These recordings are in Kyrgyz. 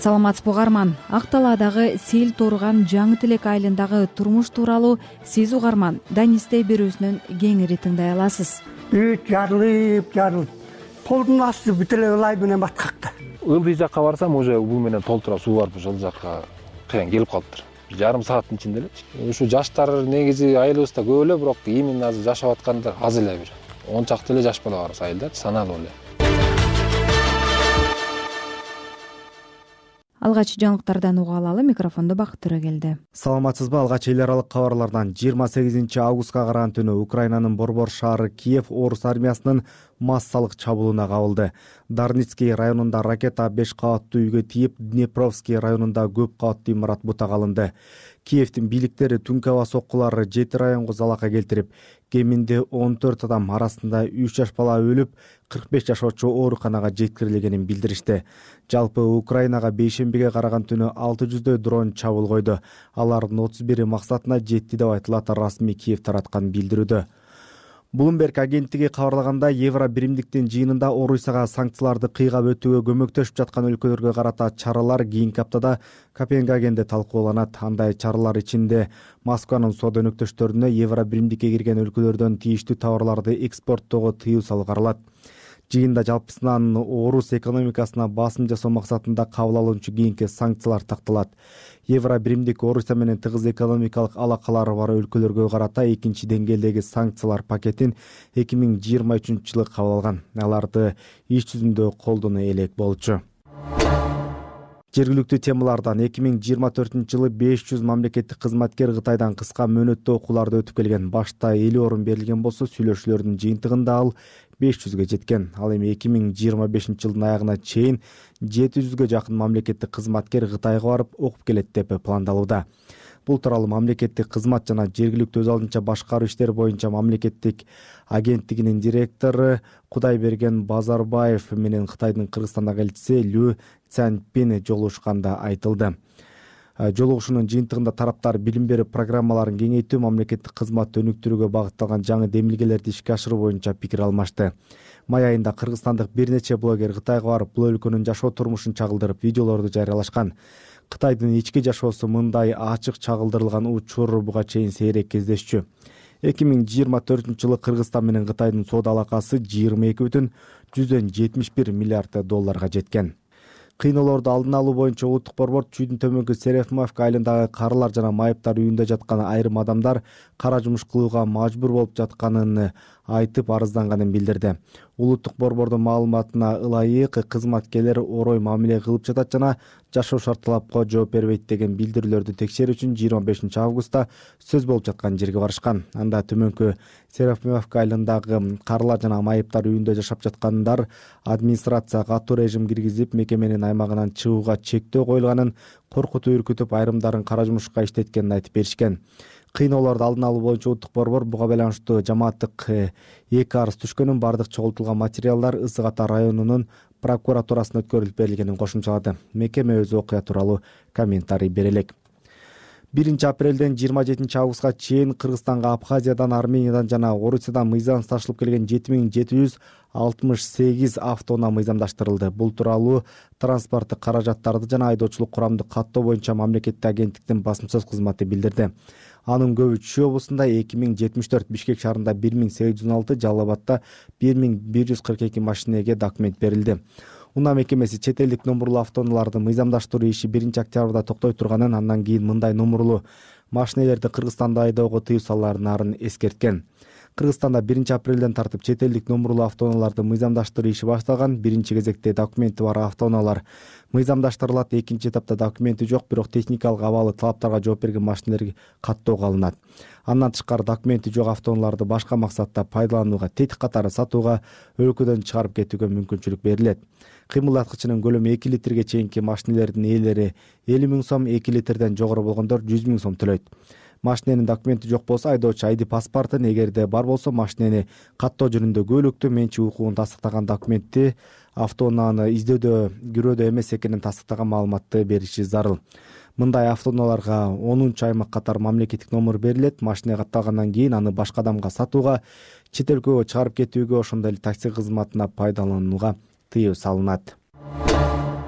саламатсызбы угарман. Ак талаадагы сел турган жаңы тилек айылындагы турмуш тууралуу сиз угарман Данисте берүүсүнөн кеңири тыңдай аласыз. Үй жарылып толдун асты бүт эле ылай менен баткакта. Ылдый жакка барсам уже бул менен толтура суу барып ошол жакка кыян келип калыптыр. Жарым сааттын ичинде эле. Ушу жаштар негизи айылыбызда көп эле, бирок именно азыр жашап аткандар аз эле бир. 10 чакты эле жаш бала бар айылда, саналуу эле. Алгач жаңылыктардан уга алалы, микрофондо Бакыт Төрөгелди. Саламатсызбы? Алгач эл аралык кабарлардан 28 августка караган түнү Украинанын борбор шаары Киев орус армиясынын массалык чабуулуна кабылды. Дарницкий районунда ракета 5 кабаттуу үйгө тийип, Днепровский районунда көп кабаттуу имарат бутак алынды. Киевдин бийликтери түнкү аба соккулары 7 районго залака келтирип, кеминде 14 адам арасында 3 жаш бала өлүп, 45 жашоочу ооруканага жеткирилгенин билдиришти. Жалпы Украинага бейшембиге караган түнү 600дөй дрон чабуул койду. Алардын 31 максатына жетти деп айтылат, расмий Киев тараткан билдирүүдө. Bloomberg агенттиги кабарлагандай, Евро биримдиктин жыйынында Орусияга санкцияларды кыйгап өтүүгө көмөктөшүп жаткан өлкөлөргө карата чаралар кийинки аптада Копенгагенде талкууланат. Андай чаралар ичинде Москванын соода өнөктөштөрүнө Евро биримдикке кирген өлкөлөрдөн тийиштүү товарларды экспорттоого тыюу салуу каралат. Жыйында жалпысынан орус экономикасына басым жасоо максатында кабыл алынчу кийинки санкциялар такталат. Евро биримдик Орусия менен тыгыз экономикалык алакалары бар өлкөлөргө карата экинчи деңгээлдеги санкциялар пакетин 2023-жылы кабыл алган. Аларды иш жүзүндө колдоно элек болчу. Жергиликтүү темалардан 2024-жылы 500 мамлекеттик кызматкер Кытайдан кыска мөөнөттүү окууларды өтүп келген. Башта 50 орун берилген болсо, сүйлөшүүлөрдүн жыйынтыгында ал 500ге жеткен. Ал эми 2025-жылдын аягына чейин 700ге жакын мамлекеттик кызматкер Кытайга барып окуп келет деп пландалууда. Бул тууралуу мамлекеттик кызмат жана жергиликтүү өз алдынча башкаруу иштери боюнча мамлекеттик агенттигинин директору Кудайберген Базарбаев менен Кытайдын Кыргызстандагы элчиси Лю Цянпин жолугушканда айтылды. Жолугушуунун жыйынтыгында тараптар билим берүү программаларын кеңейтүү, мамлекеттик кызматты өнүктүрүүгө багытталган жаңы демилгелерди ишке ашыруу боюнча пикир алмашты. Май айында кыргызстандык бир нече блогер Кытайга барып, бул өлкөнүн жашоо турмушун чагылдырып, видеолорду жарыялашкан. Кытайдын ички жашоосу мындай ачык чагылдырылган учур буга чейин сейрек кездешчү. 2024-жылы Кыргызстан менен Кытайдын соода алакасы 22,71 миллиард долларга жеткен. Кыйноолорду алдын алуу боюнча улуттук борбор Чүйдүн төмөнкү Серефмовка айылындагы карылар жана майыптар үйүндө жаткан айрым адамдар кара жумуш кылууга мажбур болуп жатканын айтып арызданганын билдирди. Улуттук борбордун маалыматына ылайык, кызматкерлер орой мамиле кылып жатат жана жашоо шарт талапка жооп бербейт деген билдирүүлөрдү текшерүү үчүн 25 августта сөз болуп жаткан жерге барышкан. Анда төмөнкү Серефмовка айылындагы карылар жана майыптар үйүндө жашап жаткандар администрация катуу режим киргизип, мекеменин аймагынан чыгууга чектөө коюлганын, коркутуп үркүтүп айрымдарын кара жумушка иштеткенин айтып беришкен. Кыйноолорду алдын алуу боюнча улуттук борбор буга байланыштуу жамааттык 2 арыз түшкөнүн, бардык чогултулган материалдар Ысык Ата районунун прокуратурасына өткөрүлүп берилгенин кошумчалады. Мекеме өз окуя тууралуу комментарий бере элек. 1 апрелден 27 августка чейин Кыргызстанга Абхазиядан, Армениядан жана Орусиядан мыйзам ташылып келген 7768 автоунаа мыйзамдаштырылды. Бул тууралуу транспорттук каражаттарды жана айдоочулук курамды каттоо боюнча мамлекеттик агенттиктин басым сөз кызматы билдирди. Анын көбү Чүй облусунда 2074, Бишкек шаарында 1816, Жалал Абадта 1142 машинеге документ берилди. Унаа мекемеси чет элдик номурлуу автоунааларды мыйзамдаштыруу иши 1 октябрда токтой турганын, андан кийин мындай номурлуу машинелерди Кыргызстанда айдоого тыюу салаарын эскерткен. Кыргызстанда 1 апрелден тартып чет элдик номурлуу автоунааларды мыйзамдаштыруу иши башталган. Биринчи кезекте документи бар автоунаалар мыйзамдаштырылат. Экинчи этапта документи жок, бирок техникалык абалы талаптарга жооп берген машинелер каттоого алынат. Андан тышкары документи жок автоунааларды башка максатта пайдаланууга, тетик катары сатууга, өлкөдөн чыгарып кетүүгө мүмкүнчүлүк берилет. Кыймылдаткычынын көлөмү 2 литрге чейинки машинелердин ээлери 50 000 сом, 2 литрден жогору болгондор 100 000 сом төлөйт. Машиненин документи жок болсо, айдоочу ID паспортун, эгерде бар болсо машинени каттоо жөнүндө көйлөктү, менчик укугун тастыктаган документти, автоунааны издөөдө, кирөөдө эмес экенин тастыктаган маалыматты бериши зарыл. Мындай автоунааларга 10-аймак катары мамлекеттик номер берилет. Машина катталгандан кийин аны башка адамга сатууга, чет өлкөгө чыгарып кетүүгө, ошондой эле такси кызматына пайдаланууга тыюу салынат.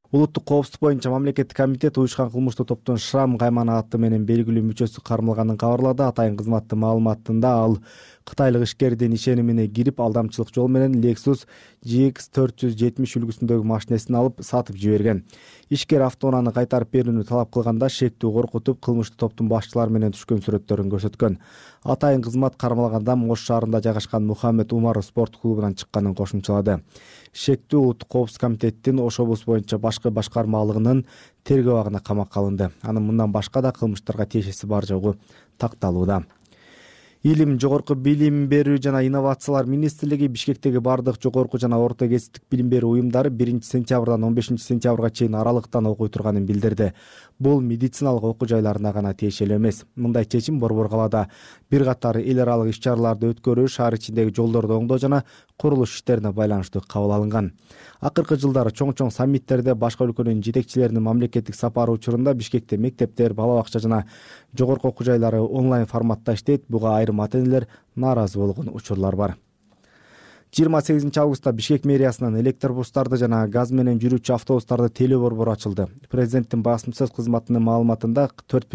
Улуттук коопсуздук боюнча мамлекеттик комитет уюшкан кылмыштуу топтун Шрам Кайман аты менен белгилүү мүчөсү кармалганын кабарлады. Атайын кызматтын маалыматында ал кытайлык ишкердин ишенимине кирип, алдамчылык жол менен Lexus GX 470 үлгүсүндөгү машинесин алып сатып жиберген. Ишкер автоунааны кайтарып берүүнү талап кылганда шектүү коркутуп, кылмыштуу топтун башчылары менен түшкөн сүрөттөрүн көрсөткөн. Атайын кызмат кармалганда Ош шаарында жайгашкан Мухаммед Умаров спорт клубунан чыкканын кошумчалады. Шектүү улуттук коопсуздук комитеттин Ош облусу боюнча башкы башкармалыгынын тергөө абагына камакка алынды. Анын мындан башка да кылмыштарга тиешеси бар жогу такталууда. Илим, жогорку билим берүү жана инновациялар министрлиги Бишкектеги бардык жогорку жана орто кесиптик билим берүү уюмдары 1-сентябрдан 15-сентябрга чейин аралыктан окуй турганын билдирди. Бул медициналык окуу жайларына гана тиешелүү эмес. Мындай чечим Борбор калаада бир катар эл аралык иш-чараларды өткөрүү, шаар ичиндеги жолдорду оңдоо жана курулуш иштерине байланыштуу кабыл алынган. Акыркы жылдары чоң саммиттерде башка өлкөнүн жетекчилеринин мамлекеттик сапары учурунда Бишкекте мектептер, бала бакча жана жогорку окуу жайлары онлайн форматта иштейт. Буга айрым ата-энелер нааразы болгон учурлар бар. 28 августта Бишкек мэриясынын электробустарды жана газ менен жүрүүчү автобустарды тейлөө борбору ачылды. Президенттин басма сөз кызматынын маалыматында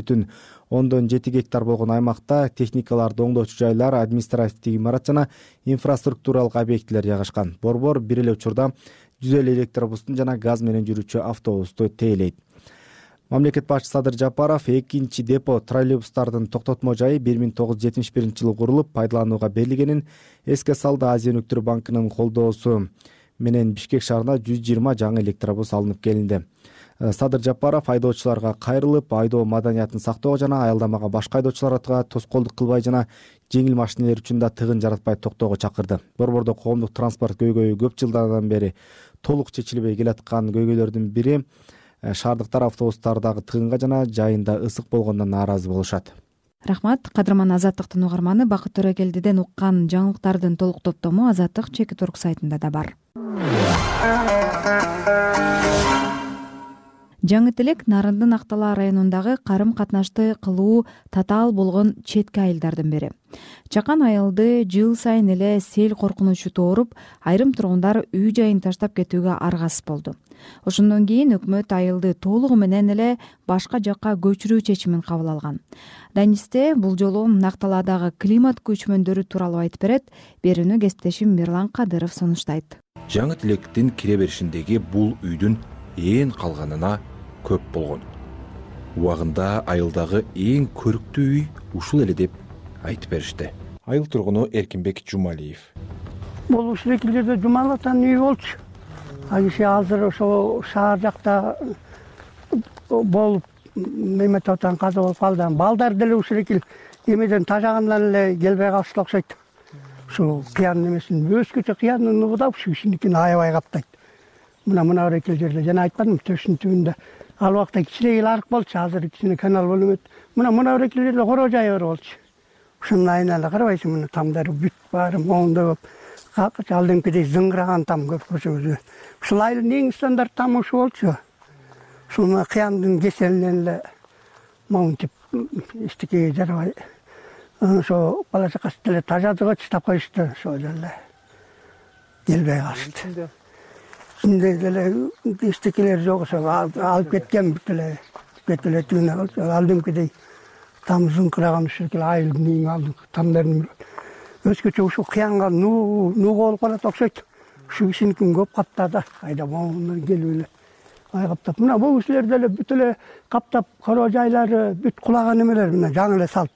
4,7 гектар болгон аймакта техникаларды оңдоочу жайлар, административдик имарат жана инфраструктуралык объектилер жайгашкан. Борбор бир эле учурда 150 электробустун жана газ менен жүрүүчү автобусту тейлейт. Мамлекет башчысы Садыр Жапаров экинчи депо троллейбустардын токтотмо жайы 1971-жылы курулуп, пайдаланууга берилгенин эске салды. Азия өнүктүрүү банкынын колдоосу менен Бишкек шаарына 120 жаңы электробус алынып келинди. Садыр Жапаров айдоочуларга кайрылып, айдоо маданиятын сактоого жана аялдамага башка айдоочуларга тоскоолдук кылбай жана жеңил машинелер үчүн да тыгын жаратпай токтоого чакырды. Борбордо коомдук транспорт көйгөйү көп жылдардан бери толук чечилбей келаткан көйгөйлөрдүн бири шаардыктар автобустардагы тыгынга жана жайында ысык болгондон нааразы болушат. Рахмат. Кадырман Азаттыктын угарманы Бакыт Төрөгелдиден уккан жаңылыктардын толук топтому Азаттык Чекит.орг сайтында да бар. Жаңы Тилек Нарындын Актала районундагы карым катнашты кылуу татаал болгон четки айылдардын бири. Чакан айылды жыл сайын эле сел коркунучу тооруп, айрым тургундар үй жайын таштап кетүүгө аргасыз болду. Ошондон кийин өкмөт айылды толугу менен эле башка жакка көчүрүү чечимин кабыл алган. Данисте бул жолу Акталадагы климат көчмөндөрү тууралуу айтып берет. Берүүнү кесиптешим Мирлан Кадыров сунуштайт. Жаңы Тилектин кире беришиндеги бул үйдүн ээн калганына көп болгон. Убагында айылдагы эң көрүктүү үй ушул эле деп айтып беришти. Айыл тургуну Эркинбек Жумалиев. Бул ушул эки жерде Жумалатан үй болчу. Азыр ошо шаар жакта болуп Меметовдон каза болуп калды. Балдар деле ушул эки эмеден тажагандан эле келбей калышты окшойт. Ушу кыян эмесин өзгөчө кыянын угуда ушул кишиникин аябай каптайт. Мына бир эки жерде жана айтпадым, төшүнүн түбүндө ал убакта кичине эл арык болчу, азыр кичине канал болуп өт. Мына бир эки жерде коро жай бар болчу. Ушунун айнала карабайсың, мына тамдары бүт баары моңдоп, алдыңкыдей зыңгыраган там көп көрсөңүз. Ушул айылдын эң стандарт тамы ушу болчу. Ушул кыяндын кеселинен эле моңтип эчтекеге жарабай. Ошо бала чакасы деле тажадыгы чыдап коюшту, ошо деле келбей калышты. Ичинде деле эчтекелер жок, ошо алып кеткен бүт эле түнү болчу. Алдыңкыдей там зыңкыраган ушул айылдын эң алдыңкы тамдарын өзгөчө ушул кыянга нуу болуп калат окшойт. Ушул кишиникин көп каптады, айда моңдон келип эле ай каптап. Мына бул кишилер деле бүт эле каптап, коро жайлары бүт кулаган эмелер мына жаңы эле салып.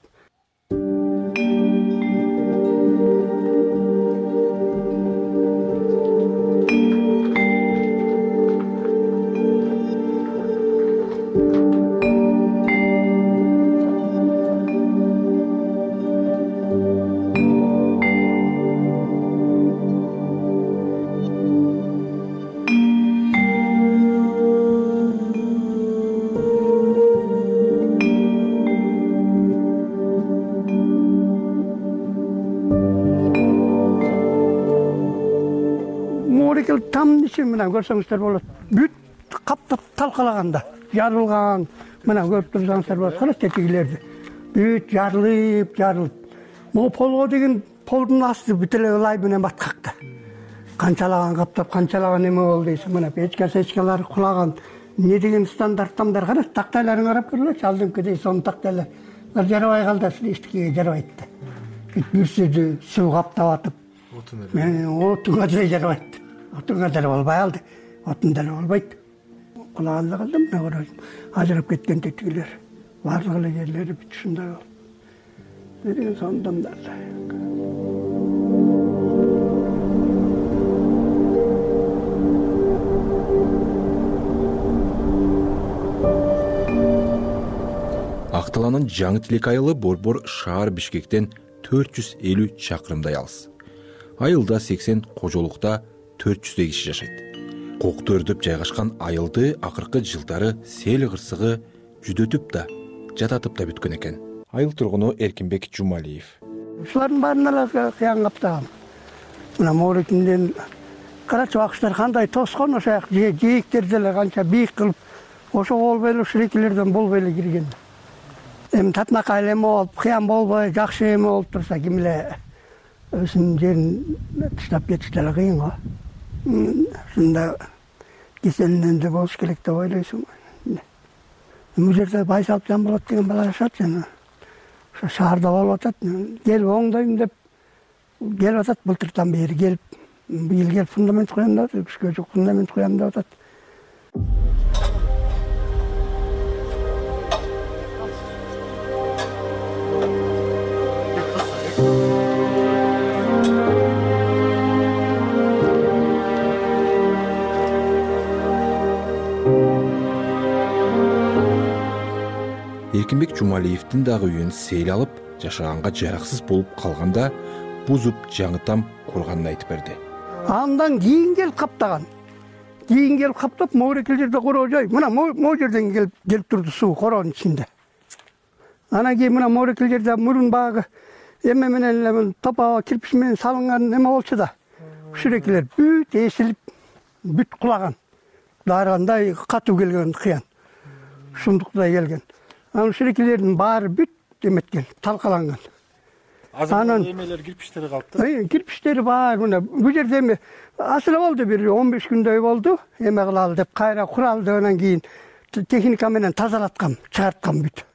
Там ничем мына көрсөңүздөр болот. Бүт каптап талкалаганда жарылган. Мына көрүп турсаңыздар болот. Кара тетигилерди. Бүт жарылып. Могу полго деген полдун асты бүт эле ылай менен баткакта. канчалаган каптап канчалаган эме болду дейсиң. Мына печка-сечкалар кулаган. Не деген стандарттамдар караш, тактайларын карап көрөлөчү. Алдыңкыдай сонун тактайлар жарабай калды, эчтекеге жарабайт да. Бүрсүдү суу каптап атып. Мен отунга да жарабайт. Отунга да болбой алды. Отун да болбойт. Кулаганды калдым, мына көрөйм. Ажырап кеткен тетигилер. Барлык эле жерлери бүт ушундай болду. Деген сондомдар. Акталанын Жаңы Тилек айылы борбор шаар Бишкектен 450 чакырымдай алыс. Айылда 80, кожолукта 400 киши жашайт. Кокту өрдөп жайгашкан айылды акыркы жылдары сел кырсыгы жүдөтүп да, жататып да бүткөн экен. Айыл тургуну Эркинбек Жумалиев. Ушулардын баарына эле кыян каптаган. Мына Моорекинден карачы акчтар кандай тоскон, ошо жээктерди деле канча бийик кылып, ошо болбой эле ушул экилерден болбой эле кирген. Эми татынакай эме болуп, кыян болбой, жакшы эме болуп турса, ким эле өзүнүн жерин таштап кетиш деле кыйын го. Ушунда кеселинен да болуш керек деп ойлойсуң. Бул жерде Байсалып Жамболот деген бала жашат жана. Ошо шаарда болуп атат. Келип оңдойм деп келип атат, былтырдан бери келип, быйыл келип фундамент коём деп атат, күзгө жок фундамент коём деп атат. Эркинбек Жумалиевдин дагы үйүн сел алып, жашаганга жараксыз болуп калганда бузуп жаңытам курганын айтып берди. Андан кийин келип каптаган. Кийин келип каптап, Моорекил жерде короо жой. Мына могу жерден келип турду суу короонун ичинде. Анан кийин мына Моорекил жерде мурун багы эме менен эле топо кирпич менен салынган эме болчу да. Ушул экилер бүт эсилип, бүт кулаган. Даргандай катуу келген кыян. Шундуктай келген. Анан ушул экилердин баары бүт эметкен, талкаланган. Азыр эмелер кирпичтери калыптыр. Кирпичтери баары мына бул жерде эме асылы болду, бир 15 күндөй болду. Эме кылалы деп кайра куралды, анан кийин техника менен тазалаткам, чыгарткам бүт.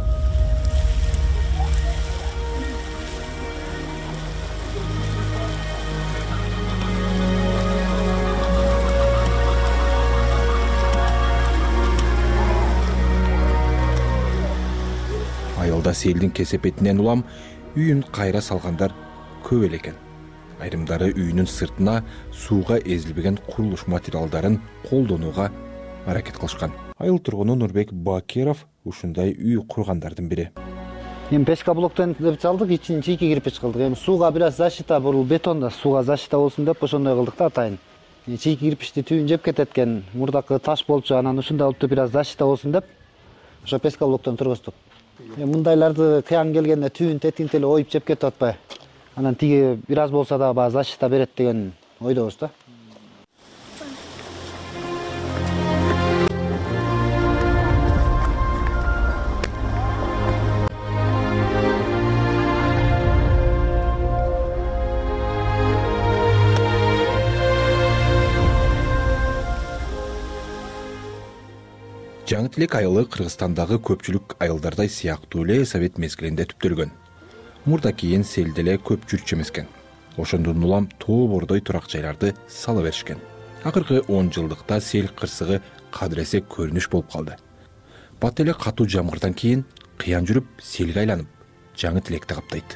Айылда селдин кесепетинен улам үйүн кайра салгандар көп эле экен. Айрымдары үйүнүн сыртына сууга эзилбеген курулуш материалдарын колдонууга аракет кылышкан. Айыл тургуну Нурбек Бакиров ушундай үй кургандардын бири. Эми печка блоктон деп чалдык, ичин чийки кирпич кылдык. Эми сууга бир аз защита, бул бетонда сууга защита болсун деп ошондой кылдык да атайын. Чийки кирпичти түбүн жеп кетет экен, мурдакы таш болчу, анан ушундай болуп бир аз защита болсун деп ошо печка блоктон тургуздук. Мындайларды кыян келгенде түбүн тетигин эле оюп жеп кетип атпайбы. Анан тиги бир аз болсо да баа защита берет деген ойдобуз да. Жаңы Тилек айылы Кыргызстандагы көпчүлүк айылдардай сыяктуу эле совет мезгилинде түптөлгөн. Мурда кийин селде эле көп жүрчү эмескен. Ошондон улам тоо бордой турак жайларды сала беришкен. Акыркы 10 жылдыкта сел кырсыгы кадыресе көрүнүш болуп калды. Бат эле катуу жамгырдан кийин кыян жүрүп селге айланып, Жаңы Тилекти каптайт.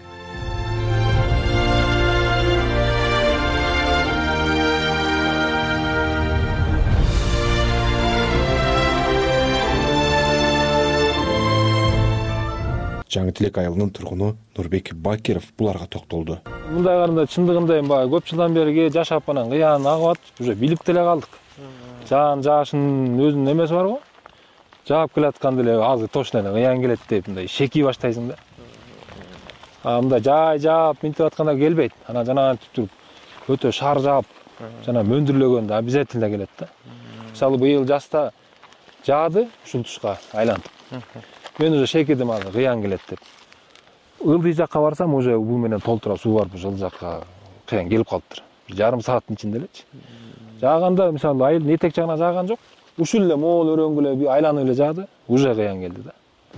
Жаңы Тилек айылынын тургуну Нурбек Бакиров буларга токтолду. Мындай карында чындыгында эми баягы көп жылдан бери жашап анан кыян агып атып, уже билип деле калдык. Жаашынын өзүнүн эмеси бар го. Жаап келатканда эле азыр точно эле кыян келет деп мындай шеки баштайсың да. Мындай жаап минтип атканда келбейт. Анан жанагы туруп өтө шаар жаап, жана мөндүрлөгөндө обязательно келет да. Мисалы быйыл жазда жаады, ушул тушка айландык. Мен уже шекидим азыр кыян келет деп. Ылдый жакка барсам уже бул менен толтура суу барып, ошол жакка кыян келип калыптыр. жарым сааттын ичинде элечи. Жааганда мисалы айылдын этек жагына жааган жок. Ушул эле могул өрөңгү эле айланып эле жаады. Уже кыян келди да.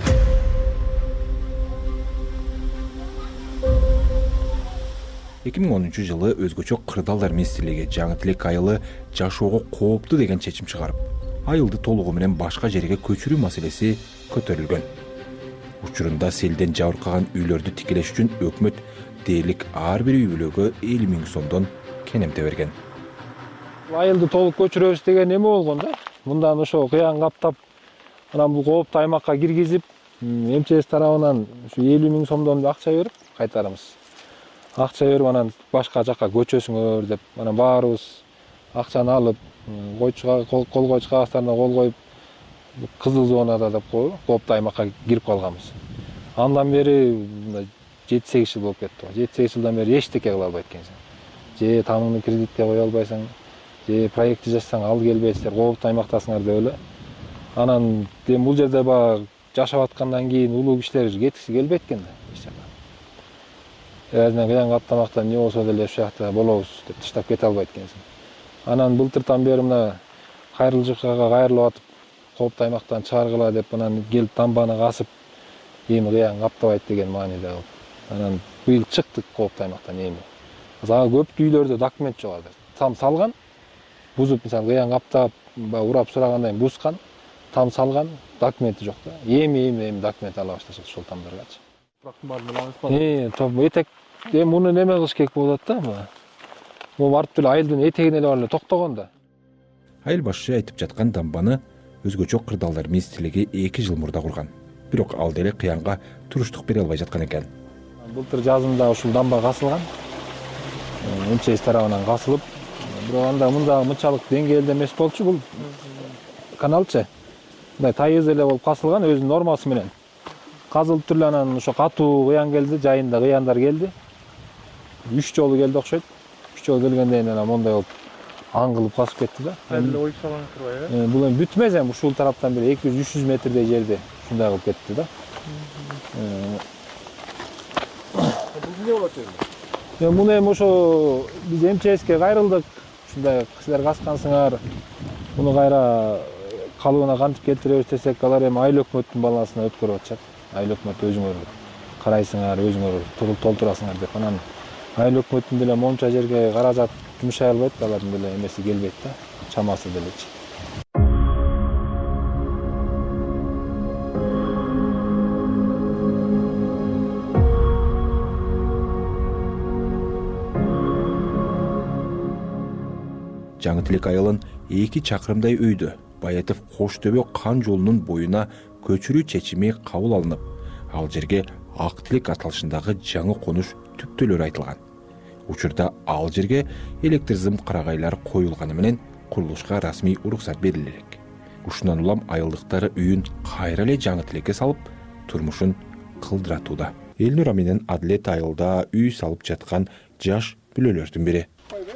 2010 жылы өзгөчө кырдаалдар министрлиги жаңы тилек айылы жашоого кооптуу деген чечим чыгарып, айылды толугу менен башка жерге көчүрүү маселеси көтөрүлгөн. Учурунда селден жабыркаган үйлөрдү тикелеш үчүн өкмөт дээрлик ар бир үй бүлөгө 50 000 сомдон кенемте берген. Айылды толук көчүрөбүз деген эме болгон да. Мындан ошо кыян каптап, анан бул кооптуу аймакка киргизип, МЧС тарабынан ушу 50 000 сомдон акча берип кайтарабыз. Акча берип анан башка жакка көчөсүңөр деп, анан баарыбыз акчаны алып, кол койчу кагаздарына кол коюп, кызыл зонада деп коебу, кооптуу аймакка кирип калганбыз. Андан бери 7-8 жыл болуп кетти. 7-8 жылдан бери эчтеке кыла албайт экенсиң. Же тамыңды кредитке кое албайсың, же проектти жазсаң ал келбейт, силер кооптуу аймактасыңар деп эле. Анан бул жерде баягы жашап аткандан кийин улуу кишилер кеткиси келбейт экен да. Азынан кыян каптамактан не болсо деле ушул жакта болобуз деп таштап кете албайт экенсиң. Анан былтыртан бери мына кайрылчыкка кайрылып атып, кооптуу аймактан чыгаргыла деп анан келип тамбаны касып, эми кыян каптабайт деген мааниде кылып. Анан быйыл чыктык кооптуу аймактан эми. Азыр көп үйлөрдө документ жок азыр. Там салган, бузуп мисалы кыян каптап, урап сурагандай бузган, там салган, документи жок да. Эми документ ала башташат ошол тамдаргачы. Этек муну неме кылыш керек болот да. Могу барып эле айылдын этегине эле барып токтогон да. Айыл башчы айтып жаткан дамбаны өзгөчө кырдаалдар министрлиги 2 жыл мурда курган. Бирок ал деле кыянга туруштук бере албай жаткан экен. Былтыр жазында ушул дамба касылган. МЧС тарабынан касылып, бирок анда мынчалык деңгээлде эмес болчу, бул каналчы. Мындай тайыз эле болуп касылган өзүнүн нормасы менен. Казылып туруп анан ошо катуу кыян келди, жайында кыяндар келди. 3 жолу келди окшойт. 3 жолу келгенден кийин анан мондай болуп аңгылып касып кетти да. Эле ой салган турбайбы? Бул эми бүтмөз эми ушул тараптан бери 200-300 метрдей жерде ушундай кылып кетти да. Бул эмне болот эми? Муну эми ошо биз МЧСке кайрылдык. Ушундай силер каскансыңар. Муну кайра калыбына кантип келтиребиз десек, алар эми айыл өкмөттүн балансына өткөрүп атышат. Айыл өкмөт өзүңөр карайсыңар, өзүңөр толтурасыңар деп. Анан айыл өкмөттүн деле монча жерге каражат жумшай албайт, алардын деле эмеси келбейт да, чамасы делечи. Жаңы тилек айылын 2 чакырымдай өйдө Баятов Кош Төбө кан жолунун боюна көчүрүү чечими кабыл алынып, ал жерге Ак Тилек аталышындагы жаңы конуш түптөлөр айтылган. Учурда ал жерге электр зым карагайлар коюлганы менен курулушка расмий уруксат бериле элек. Ушундан улам айылдыктары үйүн кайра эле жаңы тилекке салып, турмушун кылдыратууда. Элнура менен Адлет айылда үй салып жаткан жаш бүлөлөрдүн бири.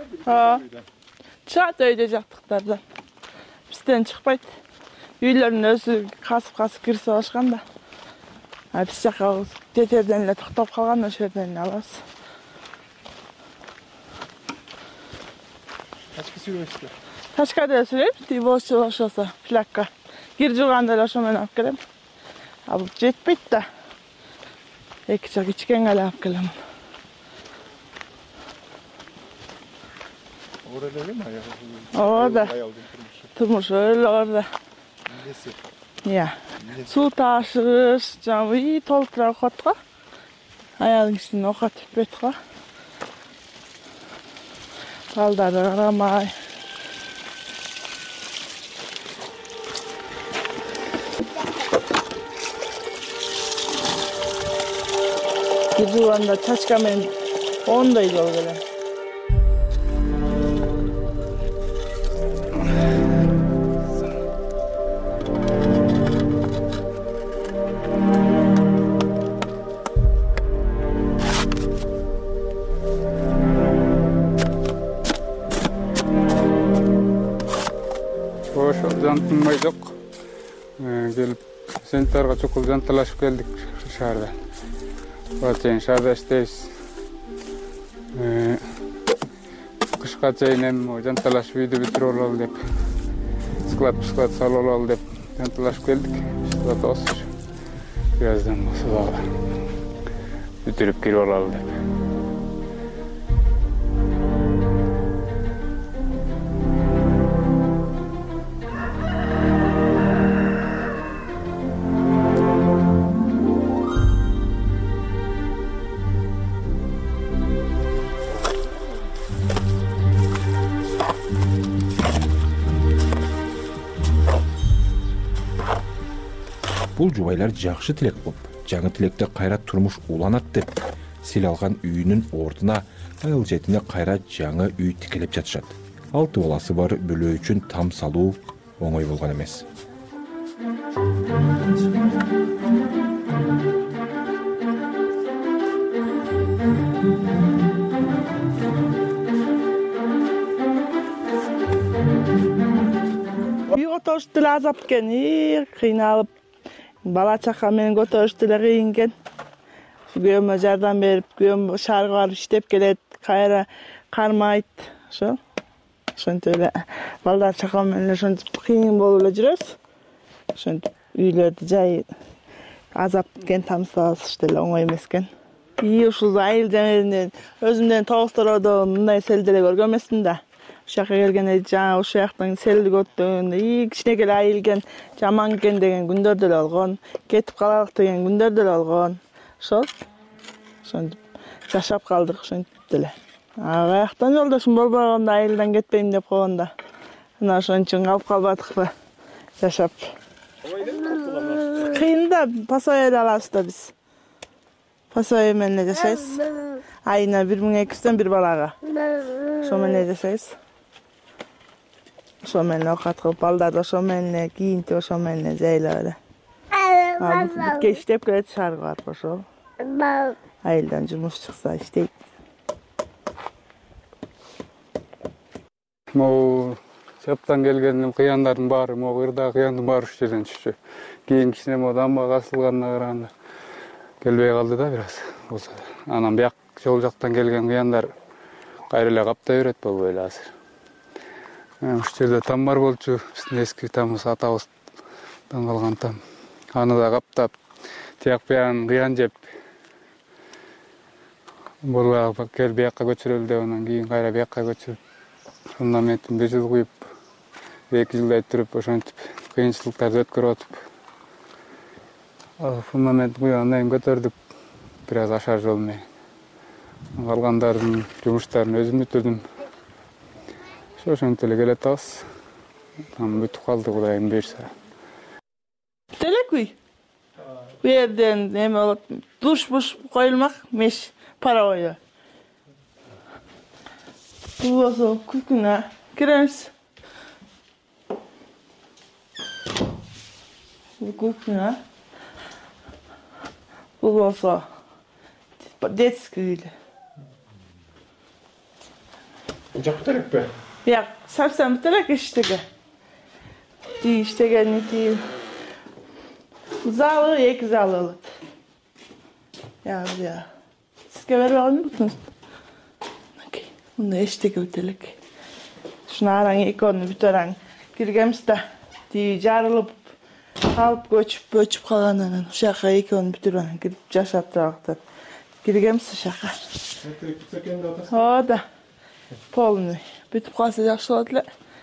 Чат өйдө жактыктардан. Бизден чыкпайт. Үйлөрүн өзү касып кирсе башкан да. Биз жака тетерден эле токтоп калган, ошол жерден алабыз. Качка сүрөбүзбү? Ташка да сүрөйм, тибоочу ошосо флякка. Кир жууганда эле ошо менен алып келем. А бул жетпейт да. 2 жак ичкенге эле алып келем. Оор элеби аягы? Оор да. Турмуш өлө оор да. Несі? Иә. Суу ташыш, жаңы толтура окот го. Аялың кишинин окот түппөйт го. Балдары карамай. Жууганда чачка менен ондой жол келем. Жантынмай жок. Келип центрга чукул жанталашып келдик шаарда. Бачен шаарда иштейбиз. кышка чейин эми жанталашып үйдү бүтүрүп алалы деп склад салып алалы деп жанталашып келдик. Сатабыз бираздан болсо дагы бүтүрүп кирип алалы деп. Бул жубайлар жакшы тилек кылып, жаңы тилекте кайра турмуш уланат деп, сел алган үйүнүн ордуна айыл четине кайра жаңы үй тикелеп жатышат. 6 баласы бар бөлө үчүн там салуу оңой болгон эмес. Үй отош деле азап экен, кыйналып. Бала чака менен көтөрүш деле кыйын экен. Күйөөмө жардам берип, күйөөм шаарга барып иштеп келет, кайра кармайт, ошо. Ошентип эле балдар чака менен ошентип кыйын болуп эле жүрөбүз. Ошентип үйлөрдү жай азап экен, тамсабыз деле оңой эмес экен. Ушул айыл жеринен өзүмдөн Тогуз-Тородо мындай сел деле көргөн эмесмин да. Ушул жака келгенде жаңы ушул жактан сел көттөгөндө кичинекей айыл экен, жаман экен деген күндөр деле болгон, кетип калалык деген күндөр деле болгон. Ошол ошентип жашап калдык ошентип деле. Каяктан жолдошум болбогондо айылдан кетпейм деп койгондо. Мына ошон үчүн калып калбадыкпы жашап. Кыйын да, пасой алабыз да биз. Пасой менен жашайбыз. Айына 1200 бир балага. Ошо менен жашайбыз. Ошо менен окат кылып, балдарды ошо менен кийинтип, ошо менен жайлап эле. Бүтке иштеп келет шаарга барып ошол. Айылдан жумуш чыкса иштейт. Могу чаптан келген кыяндардын баары, могу ырда кыяндын баары ушул жерден түшчү. Кийин кичине дамба касылганына караганда келбей калды да бираз болсо. Анан бияк жол жактан келген кыяндар кайра эле каптай берет болбой эле азыр. Ушул жерде там бар болчу, биздин эски тамыбыз, атабыздан калган там. Аны да каптап, тияк биягын кыян жеп, болбой кел биякка көчүрөлү деп, анан кийин кайра биякка көчүрүп, фундаментин 5 жыл куюп, 2 жылдай туруп, ошентип кыйынчылыктарды өткөрүп атып, фундаментин куйгандан кийин көтөрдүк, бираз ашар жол менен. Калгандардын жумуштарын өзүм бүтүрдүм. Ошентип эле келе атабыз. Там бүтүп калды, Кудайым буйрса. Телек үй. Bu yerden neme olup duş koyulmak meş para oluyor. Bu olsa küküne gireriz. Bu küküne. Bu olsa детскийdi. Жак терек бе? Ya совсем терек иштеге. Ди иштегени ди. Залы, 2 залы болот. Ya. Sizge verip alın mısınız? Bunu eşteki bitelek. Şunu aran ekonu bitoran kirgemiz de di jarılıp kalıp göçüp kalanların şaka ekonu bitiren girip yaşap taraktır. Kirgemiz şaka. O da polnu. Bitip kalsa yaxşı oldu.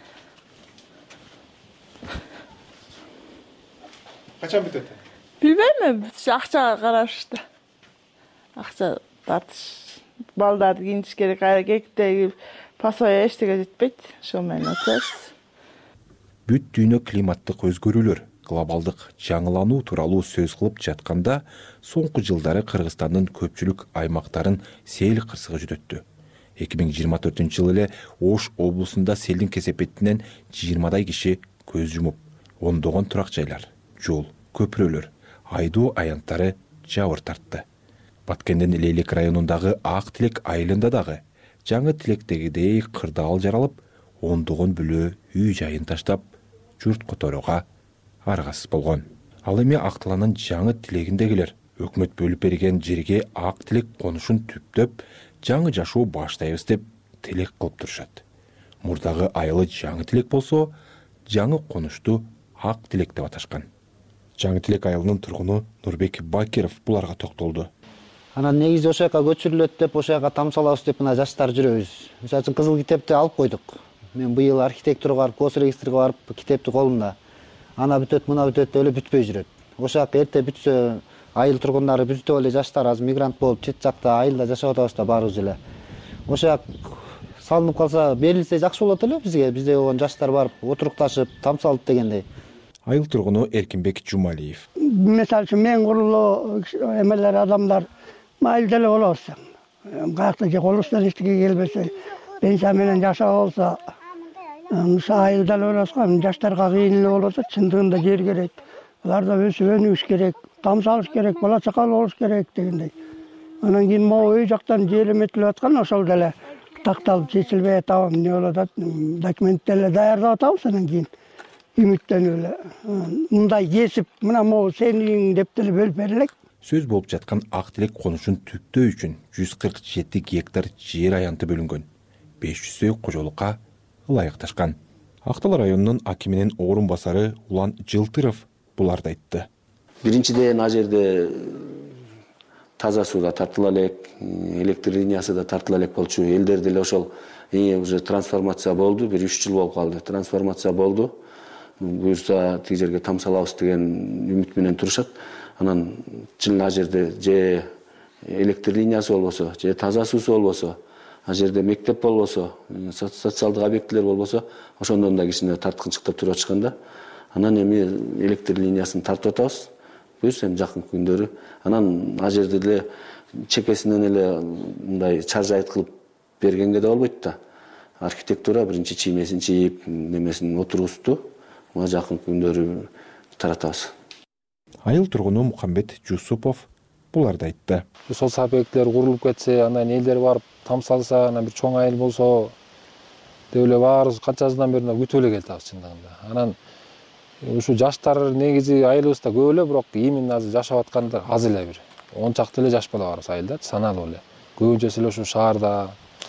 Kaçan biteti? Bilmem mi? Akça karıştı. Akça tartış. Baldardı giyiniş gerek ayrı kekte pasoya eştege жетпейт. Şo menен atasiz. Бүт дүйнө климаттык өзгөрүүлөр, глобалдык жаңылануу тууралуу сөз кылып жатканда, соңку жылдары Кыргызстандын көпчүлүк аймактарын сел кырсыгы жүдөттү. 2024-жылы эле Ош облусунда селдин кесепетинен 20дай киши көз жумуп, ондогон турак жайлар, жол, көпүрөлөр, айдоо аянттары жабыр тартты. Баткендин Лейлек районундагы Ак Тилек айылында дагы жаңы тилектегидей кырдаал жаралып, ондогон бүлө үй жайын таштап, журт которууга аргасыз болгон. Ал эми Актыланын жаңы тилегиндегилер өкмөт бөлүп берген жерге Ак Тилек конушун түптөп, жаңы жашоо баштайбыз деп тилек кылып турушат. мурдагы айылы Жаңы Тилек болсо, жаңы конушту Ак Тилек деп аташкан. Жаңы Тилек айылынын тургуну Нурбек Бакиров буларга токтолду. Анан негизи ошол жака көчүрүлөт деп, ошол жака тамсалабыз деп мына жаштар жүрөбүз. Мисалы үчүн кызыл китепти алып койдук. Мен быйыл архитектурга барып, госрегистрге барып, китепти колумда. Ана бүтөт, мына бүтөт деп эле бүтпөй жүрөт. Ошол жака эрте бүтсө, айыл тургундары бүтүп эле жаштар азыр мигрант болуп чет жакта айылда жашап атабыз да баарыбыз эле. Ошол жак салынып калса, берилсе жакшы болот эле бизге. Бизде болгон жаштар барып отурукташып, тамсалып дегендей. Айыл тургуну Эркинбек Жумалиев. Мисалы үчүн мен курулуу эмелер адамдар майыл деле болобуз. Каякта же колубуздан эчтеке келбесе, пенсия менен жашап болсо, айыл деле болобуз го. Жаштарга кыйын эле болот, чындыгында жер керек. Алар да өсүп өнүгүш керек, тамсалыш керек, бала чакалуу болуш керек дегендей. Анан кийин могу үй жактан жер эметилип аткан, ошол деле такталып чечилбей атабы, эмне болуп атат, документ деле даярдап атабыз. Анан кийин үмүттөнүп эле мындай кесип, мына могу сенин деп деле бөлүп берилек. Сөз болуп жаткан Ак Тилек конушун түптөө үчүн 147 гектар жер аянты бөлүнгөн. 500 кожолукка ылайыкташкан. Актал районунун акиминин орун басары Улан Жылтыров буларды айтты. Биринчиден ал жерде таза суу да тартыла элек, электр линиясы да тартыла элек болчу. Элдер деле ошол уже трансформация болду, 1-3 жыл болуп калды. Трансформация болду. Буюрса тиги жерге тамсалабыз деген үмүт менен турушат. Анан чын ал жерде же электр линиясы болбосо, же таза суусу болбосо, ал жерде мектеп болбосо, социалдык объектилер болбосо, ошондон да кичине тарткынчыктап туруп атышканда, анан эми электр линиясын тартып атабыз. Буюрса эми жакын күндөрү. Анан ал жерде деле чекесинен эле мындай чаржайыт кылып бергенге да болбойт да. Архитектура биринчи чиймесин чийип, немесин отургузду. Мына жакын күндөрү таратабыз. Айыл тургуну Мухамбет Жусупов буларды айтты. Сол объекттер курулуп кетсе, анан элдер барып тамсалса, анан бир чоң айыл болсо деп эле баарыбыз канча жылдан бери күтүп эле келатабыз чындыгында. Анан ушу жаштар негизи айылыбызда көп эле, бирок именно азыр жашап аткандар аз эле бир. 10 чакты эле жашап барабыз айылда, саналуу эле. Көбүнчөсү эле ушу шаарда,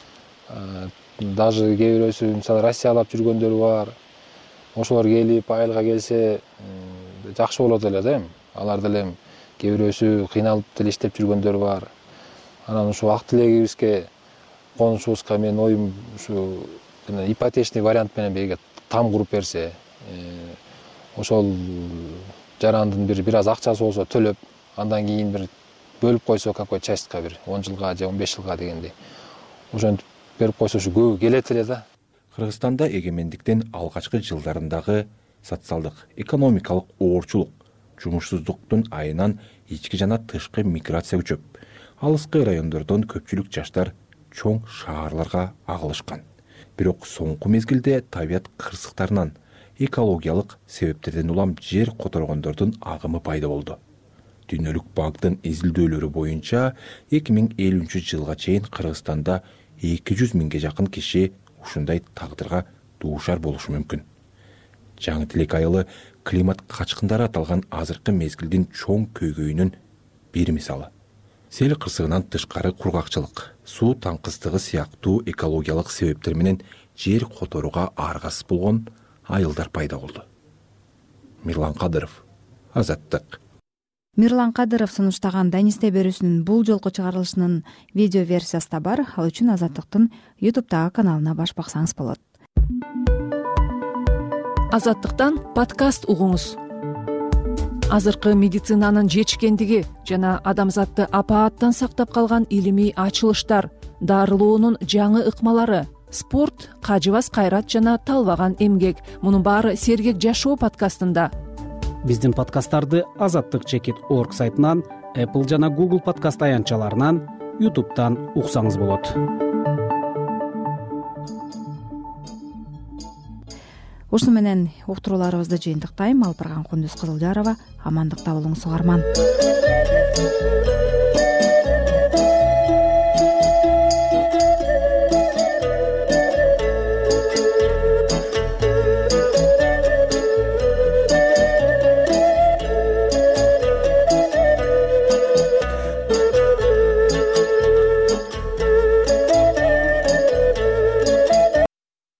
даже кээ бирөөсү мисалы Россиялап жүргөндөр бар. Ошолор келип айылга келсе жакшы болот эле да эми. Алар деле кээ бирөөсү кыйналып деле иштеп жүргөндөр бар. Анан ушу Ак Тилегибизге конушубузга менин оюм ушу ипотечный вариант менен беге там куруп берсе, ошол жарандын бир аз акчасы болсо төлөп, андан кийин бир бөлүп койсо какой частька бир 10 жылга же 15 жылга дегендей. Ошентип берип койсо ушу көбү келет эле да. Кыргызстанда эгемендиктин алгачкы жылдарындагы социалдык, экономикалык оорчулук, жумушсуздуктун айынан ички жана тышкы миграция күчөп, алыскы райондордон көпчүлүк жаштар чоң шаарларга агылышкан. Бирок соңку мезгилде табият кырсыктарынан, экологиялык себептерден улам жер которгондордун агымы пайда болду. Дүйнөлүк банктын изилдөөлөрү боюнча 2050-жылга чейин Кыргызстанда 200 миңге жакын киши ушундай тагдырга дуушар болушу мүмкүн. Жаңы Тилек айылы климат качкындары аталган азыркы мезгилдин чоң көйгөйүнүн бир мисалы. Сел кырсыгынан тышкары кургакчылык, суу таңкыстыгы сыяктуу экологиялык себептер менен жер которууга аргасыз болгон айылдар пайда болду. Мирлан Кадыров, Азаттык. Мирлан Кадыров сунуштаган Данисте берүүсүнүн бул жолку чыгарылышынын видео версиясы да бар. Ал үчүн Азаттыктын YouTube'дагы каналына баш баксаңыз болот. Азаттыктан подкаст угуңуз. Азыркы медицинанын жетишкендиги жана адамзатты апааттан сактап калган илимий ачылыштар, дарылоонун жаңы ыкмалары, спорт, кажыбас кайрат жана талбаган эмгек. Мунун баары Сергек жашоо подкастында. Биздин подкасттарды azattik.org сайтынан, Apple жана Google подкаст аянтчаларынан, YouTube'дан уксаңыз болот. Ушуну менен уктурууларыбызды жыйынтыктайм. Алпарган Кундуз Кызылжарова. Амандыкта болуңуз угарман.